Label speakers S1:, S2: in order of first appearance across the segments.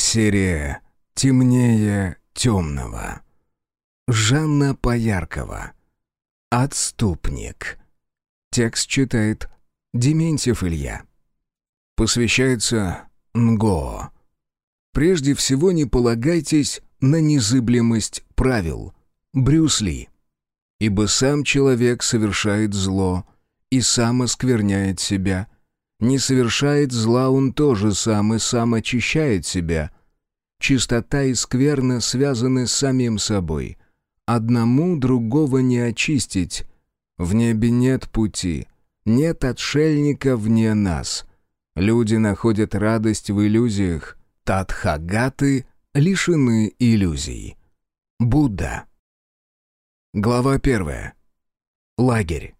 S1: Серия «Темнее темного». Жанна Пояркова. «Отступник». Текст читает Дементьев Илья. Посвящается НГО. Прежде всего не полагайтесь на незыблемость правил. Брюс Ли. Ибо сам человек совершает зло и сам оскверняет себя. Не совершает зла он тоже сам и сам очищает себя. Чистота и скверна связаны с самим собой. Одному другого не очистить. В небе нет пути, нет отшельника вне нас. Люди находят радость в иллюзиях. Тадхагаты лишены иллюзий. Будда. Глава 1. Лагерь.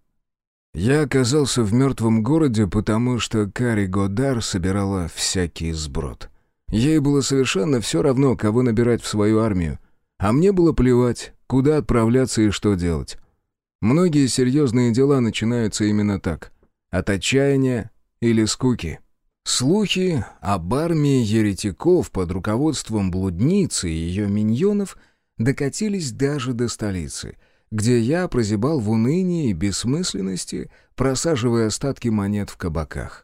S1: Я оказался в мертвом городе, потому что Кари Годар собирала всякий сброд. Ей было совершенно все равно, кого набирать в свою армию. А мне было плевать, куда отправляться и что делать. Многие серьезные дела начинаются именно так. От отчаяния или скуки. Слухи об армии еретиков под руководством блудницы и ее миньонов докатились даже до столицы, где я прозябал в унынии и бессмысленности, просаживая остатки монет в кабаках.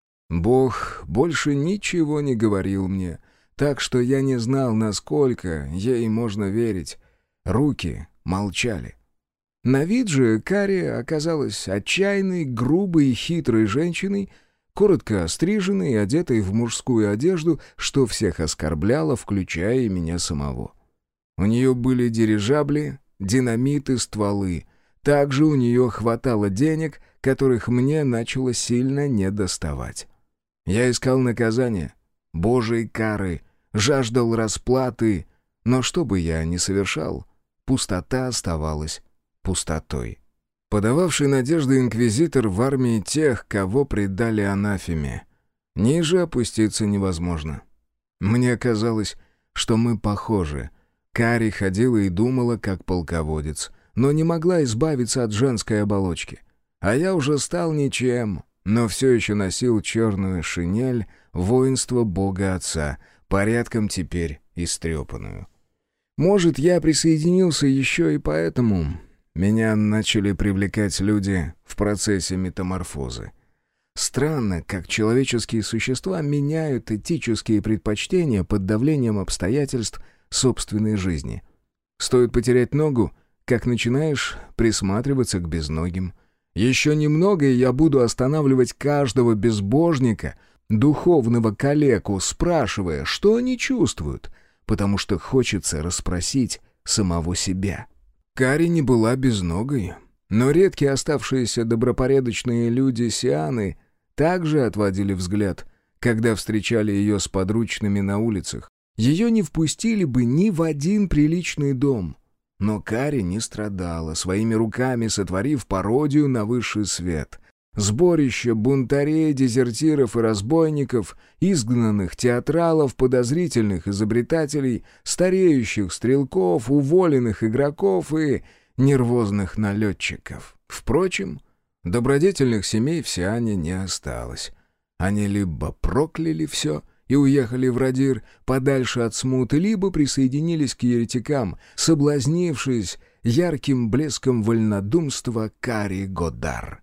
S1: Бог больше ничего не говорил мне, так что я не знал, насколько ей можно верить. Руки молчали. На вид же Кари оказалась отчаянной, грубой и хитрой женщиной, коротко остриженной и одетой в мужскую одежду, что всех оскорбляло, включая и меня самого. У нее были дирижабли, динамит и стволы. Также у нее хватало денег, которых мне начало сильно недоставать. Я искал наказания, Божьей кары, жаждал расплаты, но что бы я ни совершал, пустота оставалась пустотой. Подававший надежды инквизитор в армии тех, кого предали анафеме. Ниже опуститься невозможно. Мне казалось, что мы похожи. Кари ходила и думала, как полководец, но не могла избавиться от женской оболочки. А я уже стал ничем, но все еще носил черную шинель воинства Бога Отца, порядком теперь истрепанную. Может, я присоединился еще и поэтому. Меня начали привлекать люди в процессе метаморфозы. Странно, как человеческие существа меняют этические предпочтения под давлением обстоятельств собственной жизни. Стоит потерять ногу, как начинаешь присматриваться к безногим. Еще немного, и я буду останавливать каждого безбожника, духовного калеку, спрашивая, что они чувствуют, потому что хочется расспросить самого себя. Кари не была безногой, но редкие оставшиеся добропорядочные люди Сианы также отводили взгляд, когда встречали ее с подручными на улицах. Ее не впустили бы ни в один приличный дом. Но Кари не страдала, своими руками сотворив пародию на высший свет. Сборище бунтарей, дезертиров и разбойников, изгнанных театралов, подозрительных изобретателей, стареющих стрелков, уволенных игроков и нервозных налетчиков. Впрочем, добродетельных семей в Сиане не осталось. Они либо прокляли все и уехали в Радир подальше от смуты, либо присоединились к еретикам, соблазнившись ярким блеском вольнодумства Кари Годар.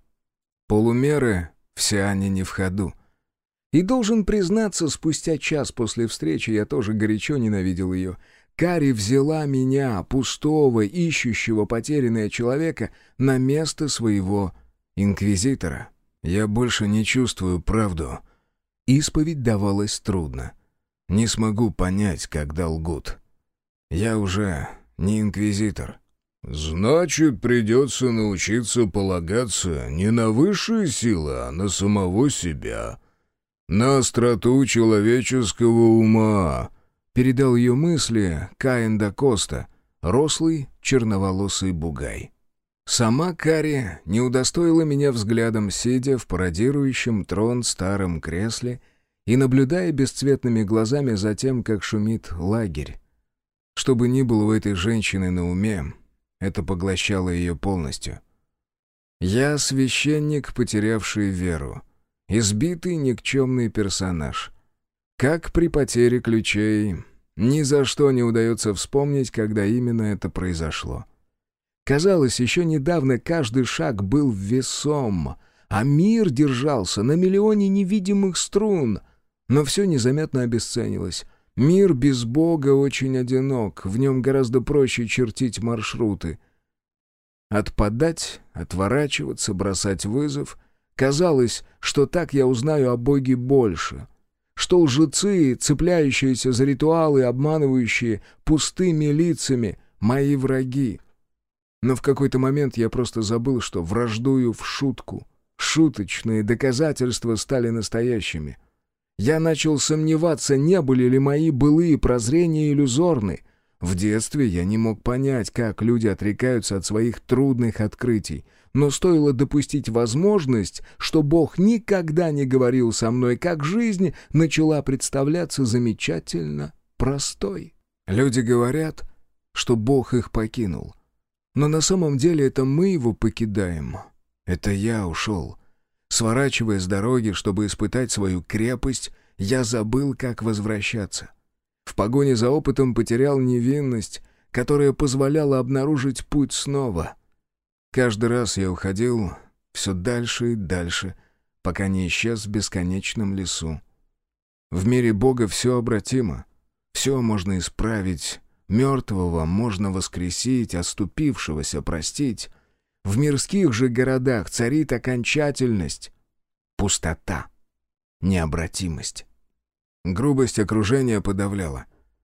S1: Полумеры в Сиане не в ходу. И должен признаться, спустя час после встречи я тоже горячо ненавидел ее. Кари взяла меня, пустого, ищущего потерянного человека, на место своего инквизитора. Я больше не чувствую правду. Исповедь давалась трудно. Не смогу понять, когда лгут. Я уже не инквизитор.
S2: «Значит, придется научиться полагаться не на высшие силы, а на самого себя, на остроту человеческого ума»,
S1: — передал ее мысли Каин да Коста, рослый черноволосый бугай. Сама Кари не удостоила меня взглядом, сидя в пародирующем трон старом кресле и наблюдая бесцветными глазами за тем, как шумит лагерь. Что бы ни было у этой женщины на уме, это поглощало ее полностью. Я священник, потерявший веру, избитый никчемный персонаж. Как при потере ключей. Ни за что не удается вспомнить, когда именно это произошло. Казалось, еще недавно каждый шаг был весом, а мир держался на миллионе невидимых струн. Но все незаметно обесценилось. Мир без Бога очень одинок, в нем гораздо проще чертить маршруты. Отпадать, отворачиваться, бросать вызов. Казалось, что так я узнаю о Боге больше. Что лжецы, цепляющиеся за ритуалы, обманывающие пустыми лицами, мои враги. Но в какой-то момент я просто забыл, что враждую в шутку. Шуточные доказательства стали настоящими. Я начал сомневаться, не были ли мои былые прозрения иллюзорны. В детстве я не мог понять, как люди отрекаются от своих трудных открытий. Но стоило допустить возможность, что Бог никогда не говорил со мной, как жизнь начала представляться замечательно простой. Люди говорят, что Бог их покинул. Но на самом деле это мы его покидаем. Это я ушел. Сворачивая с дороги, чтобы испытать свою крепость, я забыл, как возвращаться. В погоне за опытом потерял невинность, которая позволяла обнаружить путь снова. Каждый раз я уходил все дальше и дальше, пока не исчез в бесконечном лесу. В мире Бога все обратимо, все можно исправить, мертвого можно воскресить, оступившегося простить. В мирских же городах царит окончательность, пустота, необратимость. Грубость окружения подавляла.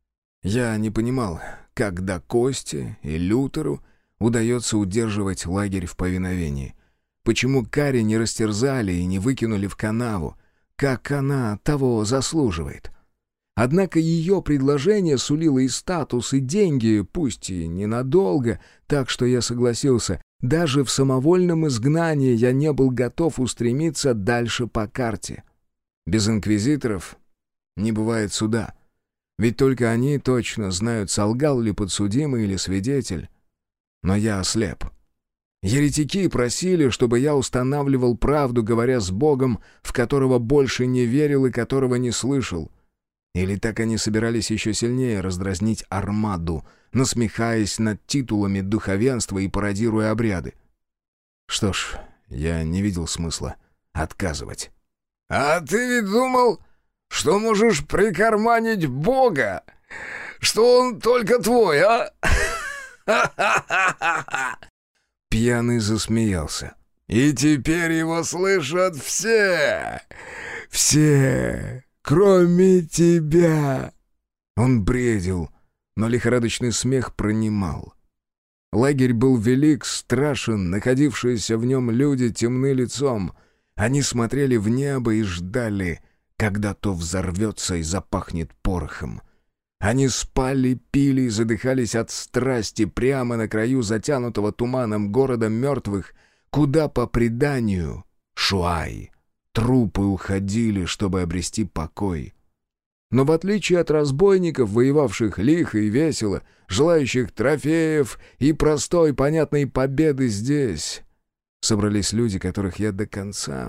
S1: Я не понимал, как до Кости и Лютеру удается удерживать лагерь в повиновении. Почему Кари не растерзали и не выкинули в канаву, как она того заслуживает? Однако ее предложение сулило и статус, и деньги, пусть и ненадолго, так что я согласился. Даже в самовольном изгнании я не был готов устремиться дальше по карте. Без инквизиторов не бывает суда. Ведь только они точно знают, солгал ли подсудимый или свидетель. Но я ослеп. Еретики просили, чтобы я устанавливал правду, говоря с Богом, в которого больше не верил и которого не слышал. Или так они собирались еще сильнее раздразнить армаду, насмехаясь над титулами духовенства и пародируя обряды. Что ж, я не видел смысла отказывать.
S2: «А ты ведь думал, что можешь прикарманить Бога? Что он только твой, а?»
S1: Пьяный засмеялся.
S2: «И теперь его слышат все!
S1: Все, кроме тебя!» Он бредил, но лихорадочный смех пронимал. Лагерь был велик, страшен, находившиеся в нем люди темны лицом. Они смотрели в небо и ждали, когда то взорвется и запахнет порохом. Они спали, пили и задыхались от страсти прямо на краю затянутого туманом города мертвых, куда, по преданию, Шуай, трупы уходили, чтобы обрести покой. Но в отличие от разбойников, воевавших лихо и весело, желающих трофеев и простой, понятной победы здесь, собрались люди, которых я до конца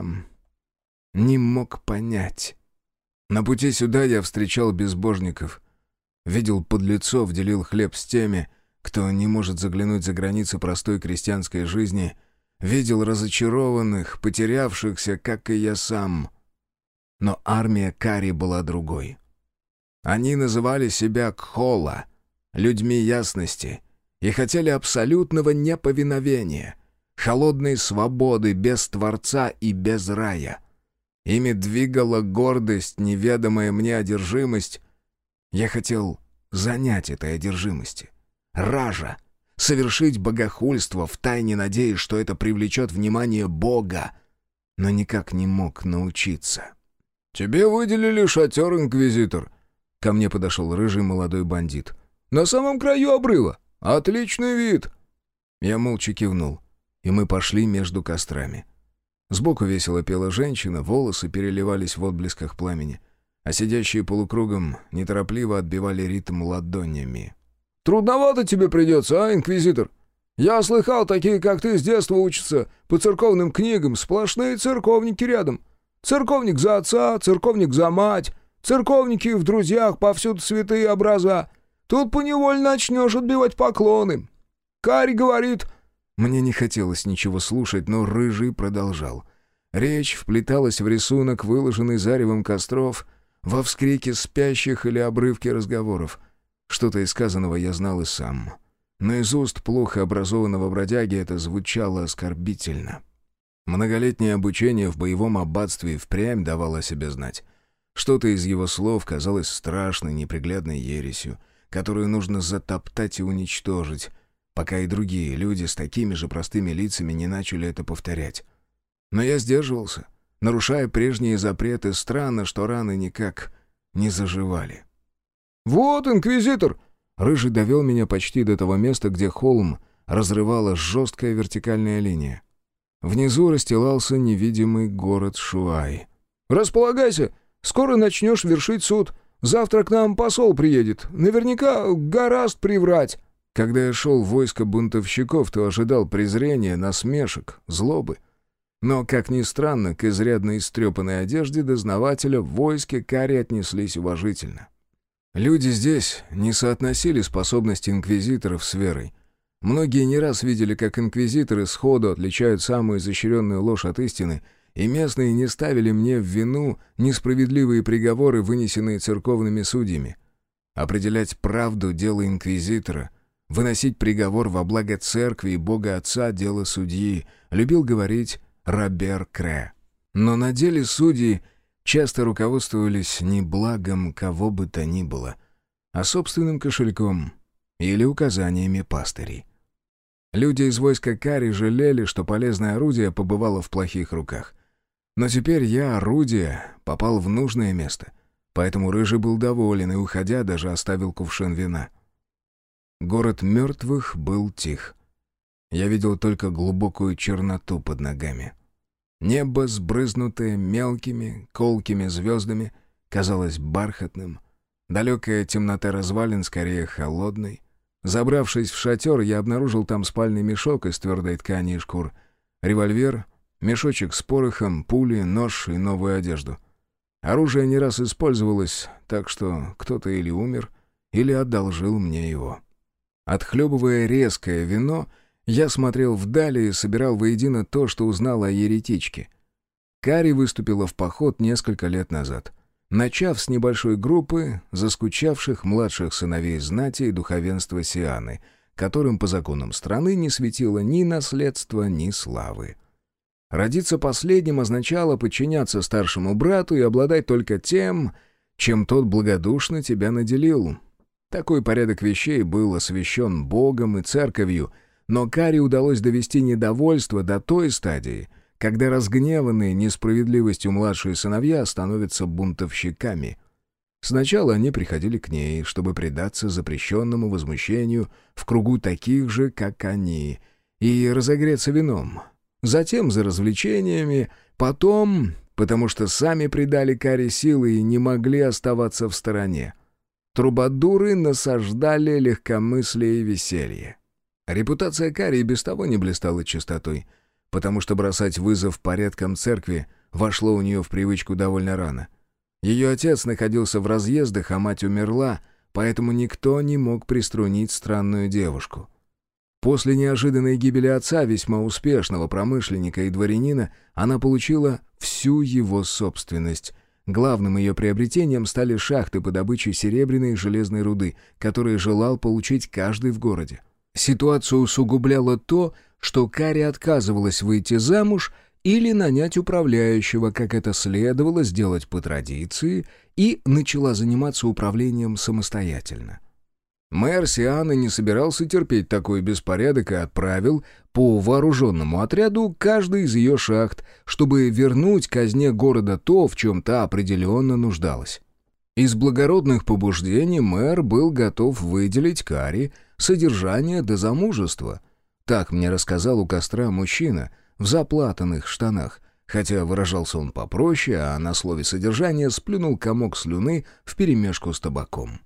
S1: не мог понять. На пути сюда я встречал безбожников, видел подлецов, делил хлеб с теми, кто не может заглянуть за границы простой крестьянской жизни, видел разочарованных, потерявшихся, как и я сам. Но армия Кари была другой. Они называли себя Кхола, людьми ясности, и хотели абсолютного неповиновения, холодной свободы без Творца и без рая. Ими двигала гордость, неведомая мне одержимость. Я хотел занять этой одержимости. Ража. Совершить богохульство, втайне надеясь, что это привлечет внимание Бога. Но никак не мог научиться.
S2: «Тебе выделили шатер, инквизитор».
S1: Ко мне подошел рыжий молодой бандит.
S2: «На самом краю обрыва. Отличный вид».
S1: Я молча кивнул, и мы пошли между кострами. Сбоку весело пела женщина, волосы переливались в отблесках пламени, а сидящие полукругом неторопливо отбивали ритм ладонями.
S2: «Трудновато тебе придется, а, инквизитор? Я слыхал, такие, как ты, с детства учатся по церковным книгам, сплошные церковники рядом. Церковник за отца, церковник за мать. Церковники в друзьях, повсюду святые образа. Тут поневоле начнешь отбивать поклоны. Кари говорит...»
S1: Мне не хотелось ничего слушать, но Рыжий продолжал. Речь вплеталась в рисунок, выложенный заревом костров, во вскрики спящих или обрывки разговоров. Что-то из сказанного я знал и сам. Но из уст плохо образованного бродяги это звучало оскорбительно. Многолетнее обучение в боевом аббатстве впрямь давало о себе знать. Что-то из его слов казалось страшной, неприглядной ересью, которую нужно затоптать и уничтожить, пока и другие люди с такими же простыми лицами не начали это повторять. Но я сдерживался, нарушая прежние запреты. Странно, что раны никак не заживали.
S2: «Вот инквизитор!»
S1: Рыжий довел меня почти до того места, где холм разрывала жесткая вертикальная линия. Внизу расстилался невидимый город Шуай.
S2: «Располагайся, скоро начнешь вершить суд. Завтра к нам посол приедет. Наверняка гораст приврать».
S1: Когда я шел в войско бунтовщиков, то ожидал презрения, насмешек, злобы. Но, как ни странно, к изрядно истрепанной одежде дознавателя в войске Кари отнеслись уважительно. Люди здесь не соотносили способности инквизиторов с верой. Многие не раз видели, как инквизиторы сходу отличают самую изощренную ложь от истины, и местные не ставили мне в вину несправедливые приговоры, вынесенные церковными судьями. Определять правду — дело инквизитора, выносить приговор во благо церкви и Бога Отца — дело судьи, любил говорить Робер Кре. Но на деле судьи часто руководствовались не благом кого бы то ни было, а собственным кошельком или указаниями пастырей. Люди из войска Кари жалели, что полезное орудие побывало в плохих руках. Но теперь я, орудие, попал в нужное место, поэтому Рыжий был доволен и, уходя, даже оставил кувшин вина. Город мертвых был тих. Я видел только глубокую черноту под ногами. Небо, сбрызнутое мелкими, колкими звездами, казалось бархатным. Далекая темнота развалин скорее холодной. Забравшись в шатер, я обнаружил там спальный мешок из твердой ткани и шкур, револьвер, мешочек с порохом, пули, нож и новую одежду. Оружие не раз использовалось, так что кто-то или умер, или одолжил мне его. Отхлебывая резкое вино, я смотрел вдали и собирал воедино то, что узнал о еретичке. Кари выступила в поход несколько лет назад, начав с небольшой группы заскучавших младших сыновей знати и духовенства Сианы, которым по законам страны не светило ни наследства, ни славы. Родиться последним означало подчиняться старшему брату и обладать только тем, чем тот благодушно тебя наделил. Такой порядок вещей был освящен Богом и церковью, но Кари удалось довести недовольство до той стадии, когда разгневанные несправедливостью младшие сыновья становятся бунтовщиками. Сначала они приходили к ней, чтобы предаться запрещенному возмущению в кругу таких же, как они, и разогреться вином. Затем за развлечениями, потом, потому что сами придали Кари силы и не могли оставаться в стороне. Трубадуры насаждали легкомыслие и веселье. Репутация Кари и без того не блистала чистотой, потому что бросать вызов порядкам церкви вошло у нее в привычку довольно рано. Ее отец находился в разъездах, а мать умерла, поэтому никто не мог приструнить странную девушку. После неожиданной гибели отца, весьма успешного промышленника и дворянина, она получила всю его собственность. Главным ее приобретением стали шахты по добыче серебряной и железной руды, которые желал получить каждый в городе. Ситуацию усугубляло то, что Кари отказывалась выйти замуж или нанять управляющего, как это следовало сделать по традиции, и начала заниматься управлением самостоятельно. Мэр Сианы не собирался терпеть такой беспорядок и отправил по вооруженному отряду каждый из ее шахт, чтобы вернуть казне города то, в чем та определенно нуждалась. Из благородных побуждений мэр был готов выделить Кари содержание до замужества. Так мне рассказал у костра мужчина в заплатанных штанах, хотя выражался он попроще, а на слове «содержание» сплюнул комок слюны вперемешку с табаком.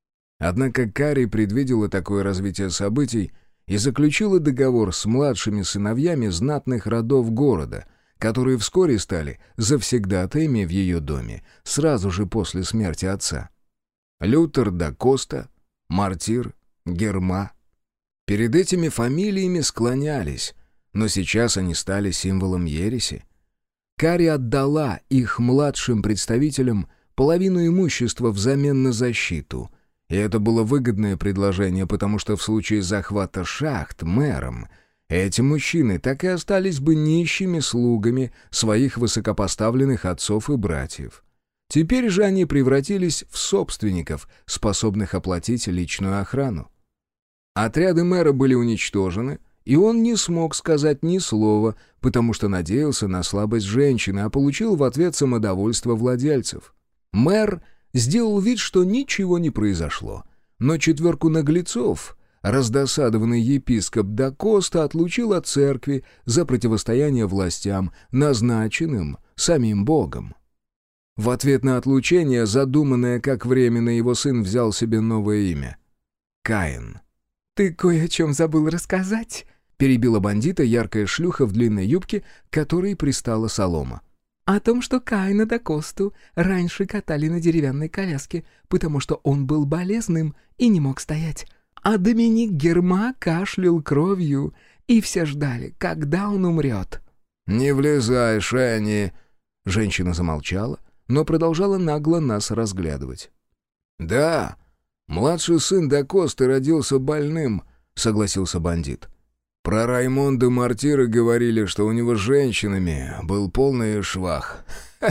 S1: Однако Кари предвидела такое развитие событий и заключила договор с младшими сыновьями знатных родов города, которые вскоре стали завсегдатаями в ее доме, сразу же после смерти отца. Лютер да Коста, Мартир, Герма. Перед этими фамилиями склонялись, но сейчас они стали символом ереси. Кари отдала их младшим представителям половину имущества взамен на защиту, и это было выгодное предложение, потому что в случае захвата шахт мэром эти мужчины так и остались бы нищими слугами своих высокопоставленных отцов и братьев. Теперь же они превратились в собственников, способных оплатить личную охрану. Отряды мэра были уничтожены, и он не смог сказать ни слова, потому что надеялся на слабость женщины, а получил в ответ самодовольство владельцев. Мэр сделал вид, что ничего не произошло, но 4 наглецов, раздосадованный епископ да Коста, отлучил от церкви за противостояние властям, назначенным самим Богом. В ответ на отлучение, задуманное как временно, его сын взял себе новое имя — Каин.
S3: «Ты кое о чем забыл рассказать?»
S1: — перебила бандита яркая шлюха в длинной юбке, к которой пристала солома.
S3: «О том, что Каина да Косту раньше катали на деревянной коляске, потому что он был болезным и не мог стоять. А Доминик Герма кашлял кровью, и все ждали, когда он умрет».
S1: «Не влезай, Шенни!» Женщина замолчала, но продолжала нагло нас разглядывать. «Да, младший сын да Косты родился больным», — согласился бандит. «Про Раймонда Мартира говорили, что у него с женщинами был полный швах.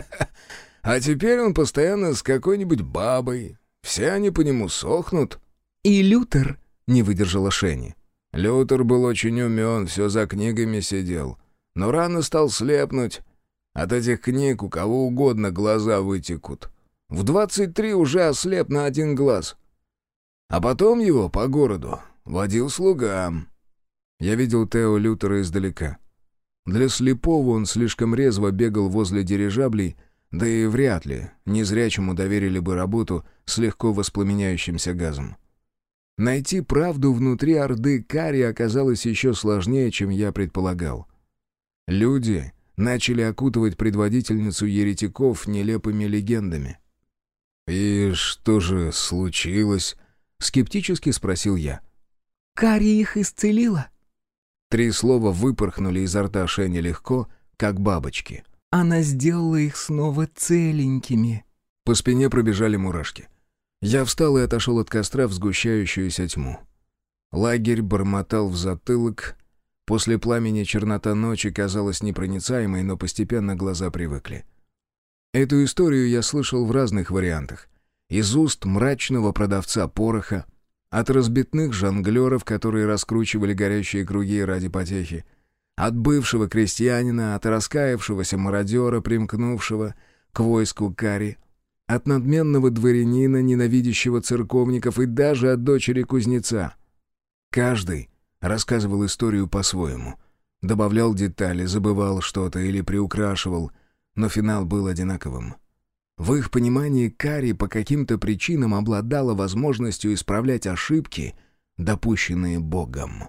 S1: А теперь он постоянно с какой-нибудь бабой. Все они по нему сохнут».
S3: «И Лютер»,
S1: — не выдержала Шенни. «Лютер был очень умен, все за книгами сидел. Но рано стал слепнуть. От этих книг у кого угодно глаза вытекут. В 23 уже ослеп на 1 глаз. А потом его по городу водил слуга». Я видел Тео Лютера издалека. Для слепого он слишком резво бегал возле дирижаблей, да и вряд ли незрячему доверили бы работу с легко воспламеняющимся газом. Найти правду внутри орды Кари оказалось еще сложнее, чем я предполагал. Люди начали окутывать предводительницу еретиков нелепыми легендами. «И что же случилось?» — скептически спросил я.
S3: «Кари их исцелила».
S1: 3 слова выпорхнули изо рта Шенни легко, как бабочки.
S3: «Она сделала их снова целенькими».
S1: По спине пробежали мурашки. Я встал и отошел от костра в сгущающуюся тьму. Лагерь бормотал в затылок. После пламени чернота ночи казалась непроницаемой, но постепенно глаза привыкли. Эту историю я слышал в разных вариантах. Из уст мрачного продавца пороха, от разбитных жонглеров, которые раскручивали горящие круги ради потехи, от бывшего крестьянина, от раскаявшегося мародера, примкнувшего к войску Кари, от надменного дворянина, ненавидящего церковников, и даже от дочери кузнеца. Каждый рассказывал историю по-своему, добавлял детали, забывал что-то или приукрашивал, но финал был одинаковым. В их понимании Кари по каким-то причинам обладала возможностью исправлять ошибки, допущенные Богом.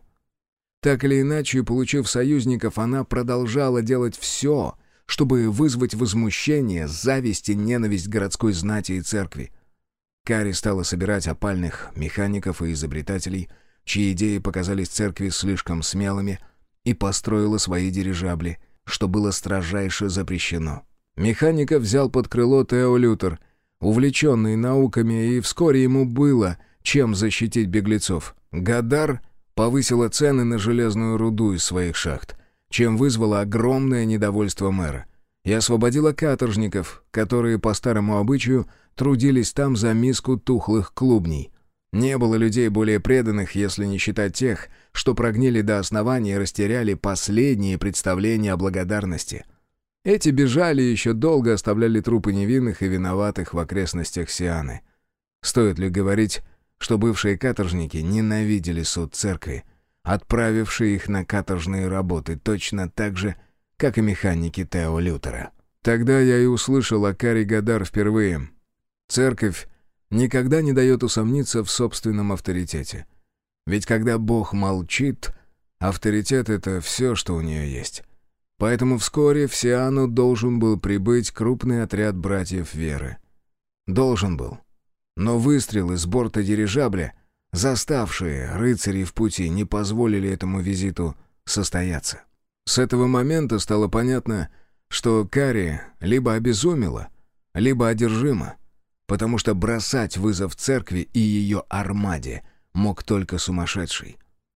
S1: Так или иначе, получив союзников, она продолжала делать все, чтобы вызвать возмущение, зависть и ненависть городской знати и церкви. Кари стала собирать опальных механиков и изобретателей, чьи идеи показались церкви слишком смелыми, и построила свои дирижабли, что было строжайше запрещено. Механика взял под крыло Тео Лютер, увлеченный науками, и вскоре ему было чем защитить беглецов. Гадар повысила цены на железную руду из своих шахт, чем вызвало огромное недовольство мэра, и освободила каторжников, которые по старому обычаю трудились там за миску тухлых клубней. Не было людей более преданных, если не считать тех, что прогнили до основания и растеряли последние представления о благодарности. Эти бежали и еще долго оставляли трупы невинных и виноватых в окрестностях Сианы. Стоит ли говорить, что бывшие каторжники ненавидели суд церкви, отправившие их на каторжные работы точно так же, как и механики Тео Лютера. Тогда я и услышал о Кари Гадар впервые. Церковь никогда не дает усомниться в собственном авторитете. Ведь когда Бог молчит, авторитет — это все, что у нее есть. Поэтому вскоре в Сиану должен был прибыть крупный отряд братьев Веры. Должен был. Но выстрелы с борта дирижабля, заставшие рыцарей в пути, не позволили этому визиту состояться. С этого момента стало понятно, что Кари либо обезумела, либо одержима, потому что бросать вызов церкви и ее армаде мог только сумасшедший.